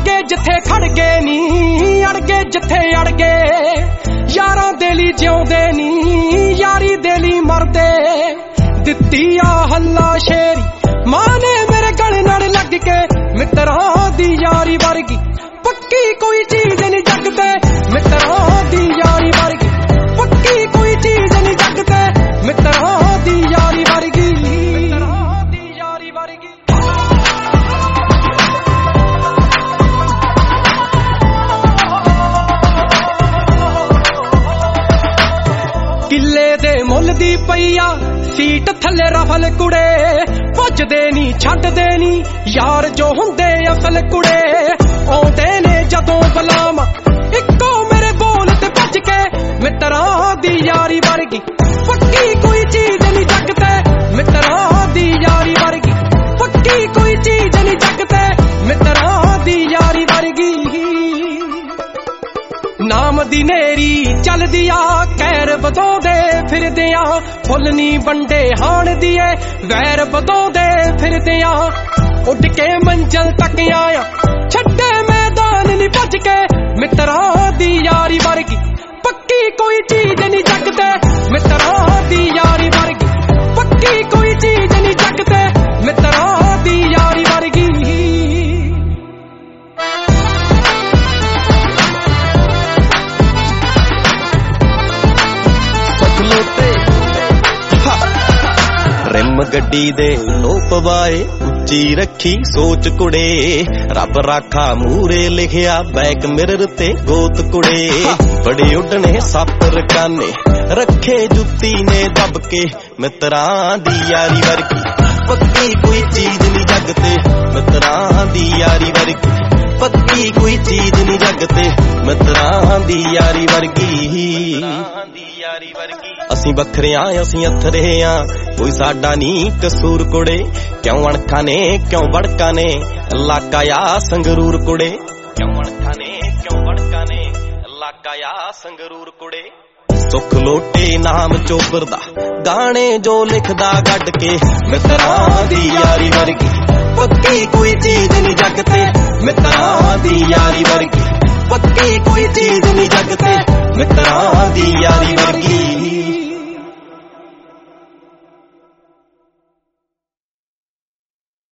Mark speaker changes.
Speaker 1: ਗਏ ਜਿੱਥੇ ਖੜ ਗਏ ਨੀ, ਅੜ ਗਏ ਜਿੱਥੇ ਅੜ ਗਏ। ਯਾਰਾਂ ਦੇ ਲਈ ਜਿਉਂਦੇ ਨੀ, ਯਾਰੀ ਦੇ ਲਈ ਮਰਦੇ। ਦਿੱਤੀ ਆ ਹੱਲਾ ਸ਼ੇਰੀ ਮਾਂ ਨੇ ਮੇਰੇ ਗਲ ਨਾਲ ਲੱਗ ਕੇ, ਮਿੱਤਰਾਂ ਦੀ ਯਾਰੀ ਵਰਗੀ ਪੱਕੀ ਕੋਈ ਚੀਜ਼ ਨੀ ਜੱਗ ਤੇ। ਮਿੱਤਰਾਂ ਦੀ ਯਾਰੀ ਵਰਗੀ ਪੱਕੀ ਕੋਈ ਚੀਜ਼ ਨੀ ਜੱਗ ਤੇ। ਮਿੱਤਰਾਂ ਦੀ ਯਾਰੀ ਵਰਗੀ, ਮਿੱਤਰਾਂ ਦੀ ਯਾਰੀ ਵਰਗੀ। ਕਿੱਲੇ ਦੇ ਮੁੱਲ ਦੀ ਪਈ ਆ ਸੀਟ ਥੱਲੇ ਰਫਲ ਕੁੜੇ। ਭੱਜਦੇ ਨੀ ਛੱਡਦੇ ਨੀ ਯਾਰ ਜੋ ਹੁੰਦੇ ਅਸਲ ਕੁੜੇ। ਆਉਂਦੇ ਨੇ ਜਦੋਂ ਬਲਾਮ ਇੱਕੋ ਮੇਰੇ ਬੋਲ ਤੇ ਭੱਜ ਕੇ। ਮਿੱਤਰਾਂ ਦੀ ਯਾਰੀ ਵਰਗੀ ਪੱਕੀ ਕੋਈ ਚੀਜ਼ ਨੀ ਜੱਗ ਤੇ। ਮਿੱਤਰਾਂ ਦੀ ਯਾਰੀ ਵਰਗੀ ਪੱਕੀ ਕੋਈ ਚੀਜ਼ ਨੀ ਜੱਗ ਤੇ। ਮਿੱਤਰਾਂ ਦੀ ਯਾਰੀ ਵਰਗੀ। ਨਾਮ ਦੀ ਨੇਰੀ ਚੱਲਦੀ ਆ ਕਹਿਰ ਵਧਾਉਂਦੇ ਫਿਰਦੇ ਆ। ਫੁੱਲ ਨੀ ਵੰਡੇ ਹਾਣ ਦੀਏ ਵੈਰ ਵਧਾਉਂਦੇ ਫਿਰਦੇ ਆ। ਉੱਡ ਕੇ ਮੰਜ਼ਲ ਤੱਕ ਆਇਆ ਛੱਡੇ ਮੈਦਾਨ ਨੀ ਭੱਜ ਕੇ। ਮਿੱਤਰਾਂ ਦੀ ਯਾਰੀ ਵਰਗੀ ਪੱਕੀ ਕੋਈ ਚੀਜ਼ ਨੀ ਜੱਗ ਤੇ। ਮਿੱਤਰਾਂ ਦੀ ਯਾਰੀ ਵਰਗੀ ਪੱਕੀ ਕੋਈ ਚੀਜ਼ ਨੀ ਜੱਗ ਤੇ। ਮਿੱਤਰਾਂ ਦੀ ਯਾਰੀ ਵਰਗੀ।
Speaker 2: ਰਿਮ ਗੱਡੀ ਦੇ ਲੋ ਪਵਾਏ ਉੱਚੀ ਰੱਖੀ ਸੋਚ ਕੁੜੇ। ਰੱਬ ਰਾਖਾ ਮੂਰੇ ਲਿਖਿਆ ਬੈਕ ਮਿਰਰ ਤੇ ਗੋਤ ਕੁੜੇ। ਬੜੇ ਉੱਡਣੇ ਸੱਪ ਰਕਾਨੇ ਰੱਖੇ ਜੁੱਤੀ ਨੇ ਦੱਬ ਕੇ। ਮਿੱਤਰਾਂ ਦੀ ਯਾਰੀ ਵਰਗੀ ਪੱਕੀ ਕੋਈ ਚੀਜ਼ ਨੀ ਜੱਗ ਤੇ। ਮਿੱਤਰਾਂ ਦੀ ਯਾਰੀ ਵਰਗੀ ਪੱਕੀ ਕੋਈ ਚੀਜ਼ ਨੀ ਜੱਗ ਤੇ। ਮਿੱਤਰਾਂ ਦੀ ਯਾਰੀ ਵਰਗੀ। ਅਸੀਂ ਵੱਖਰੇ ਆਂ ਅਸੀਂ ਅਥਰੇ ਆਂ ਕੋਈ ਸਾਡਾ ਨੀ ਕਸੂਰ ਕੁੜੇ। ਕਿਉਂ ਅਣਖਾਂ ਨੇ ਕਿਉਂ ਵੜਕਾਂ ਨੇ ਇਲਾਕਾ ਆ ਸੰਗਰੂਰ ਕੁੜੇ। ਕਿਉਂ ਅਣਖਾਂ ਨੇ ਕਿਉਂ ਵੜਕਾਂ ਨੇ ਇਲਾਕਾ ਆ ਸੰਗਰੂਰ ਕੁੜੇ। ਸੁੱਖ ਲੋਟੇ ਨਾਮ ਚੋਬਰ ਦਾ ਗਾਣੇ ਜੋ ਲਿਖਦਾ ਗੱਡ ਕੇ। ਮਿੱਤਰਾਂ ਦੀ ਯਾਰੀ ਵਰਗੀ ਪੱਕੀ ਕੋਈ ਚੀਜ਼ ਨੀ ਜੱਗ ਤੇ। ਮਿੱਤਰਾਂ ਦੀ ਯਾਰੀ ਵਰਗੀ ਪੱਕੀ ਕੋਈ ਚੀਜ਼ ਨੀ ਜੱਗ ਤੇ। ਮਿੱਤਰਾਂ ਦੀ ਯਾਰੀ ਵਰਗੀ।